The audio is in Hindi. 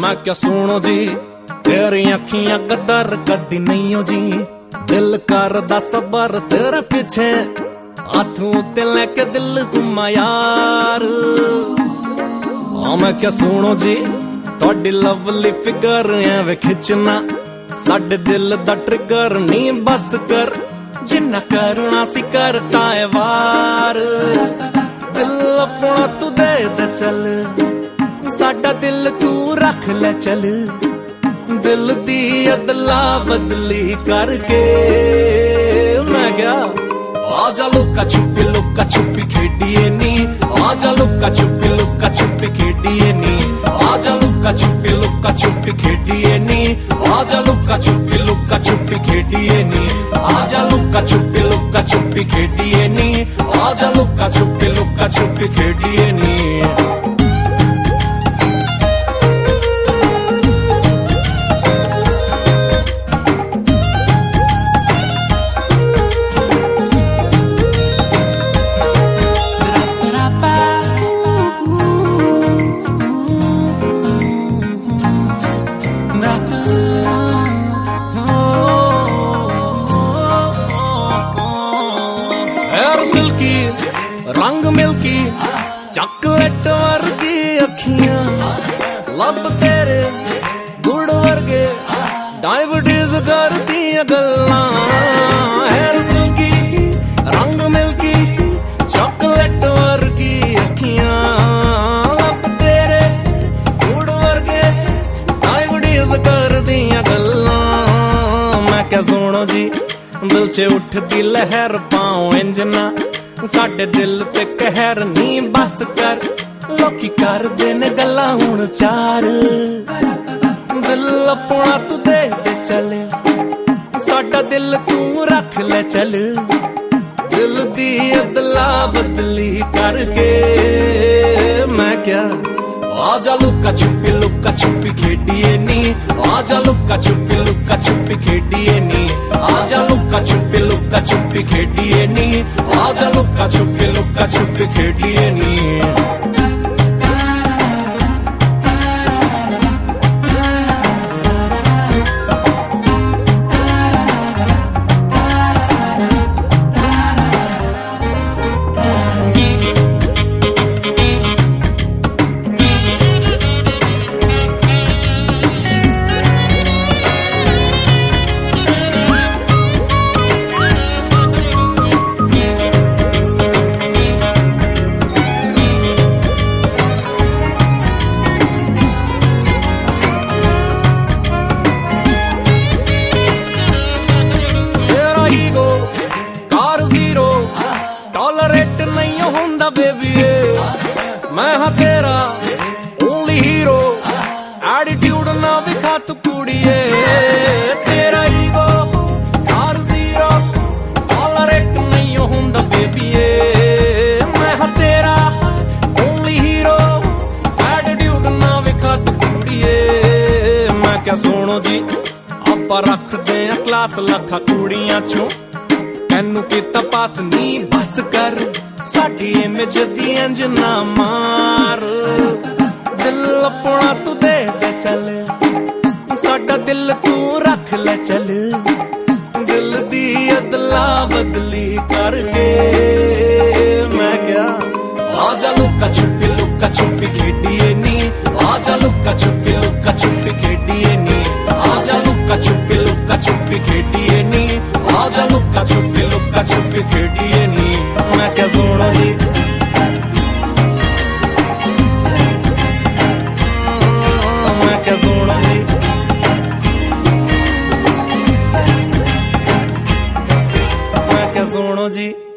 मैं क्या सुनो जी तेरी अखियां कदर कदी नहीं हो जी, दिल करदा सबर तेरे पीछे हाथों ते लेके दिल घुमा यार। मैं क्या सुनो जी थोड़ी लवली फिगर एवं खिंचना साडे दिल दा ट्रिगर नी बस कर, जिन्ना करना सी करता है वार। दिल अपना तू दे दे चल, साडा दिल तू रख ले चल, दिल दी अदला बदली करके। मैं क्या आजा लुका छुपी खेडिए नी, आजा लुका छुपी खेडिए नी, आजा लुका छुपी खेडिए नी, आजा लुका छुपी खेडिए नी, आजा लुका छुपी खेडिए नी, आजा लुका छुपी खेडिए नी। रंग मिल्की चॉकलेट वर्गी अखियां, लब तेरे गुड़ वर्गे डायबिटीज करती गल्लां। हैर सिल्की रंग मिल्की चॉकलेट वर्गी अखियां, लब तेरे गुड़ वर्गे डायबिटीज करती गल्लां। मैं क्या सुनो जी दिल च उठदी लहर पाओ इंजना, साडे दिल ते कहर नी बस कर, लोकी कर देने गल्लां हुण चार। दिल अपना तू दे दे चल, साडा दिल तू रख ले चल, दिल दी अदला बदली करके। मैं क्या आजा लुका छुपी खेडिए नी, आजा लुका छुपी खेडिए नी, आजा लुका छुपी खेडिए नी, आजा लुका छुपी खेडिए नी। बेबी मैं हाँ तेरा ओनली हीरो, एटीट्यूड ना विखा तू कुड़िए, तेरा ईगो कार जीरो, टॉलरेट नहीं होंदा बेबी। मैं हाँ तेरा ओनली हीरो, एटीट्यूड ना विखा तू कुड़िए। मैं क्या सुनो जी आपा रख दे क्लास लखा कुड़ियां चों, कैनू की तपास नी बस कर, साडी इमेज दी इंज ना मार। दिल अपना तू दे दे चल, साडा दिल तू रख ले चल, दिल दी अदला बदली करके। मैं क्या आजा लुका छुपी खेडिए नी, आजा लुका छुपी खेडिए नी, आजा लुका छुपी खेडिए नी, आजा लुका छुपी खेडिए नी। मैं क्या सुनो जी मैं क्या सुनो जी मैं क्या सुनो जी।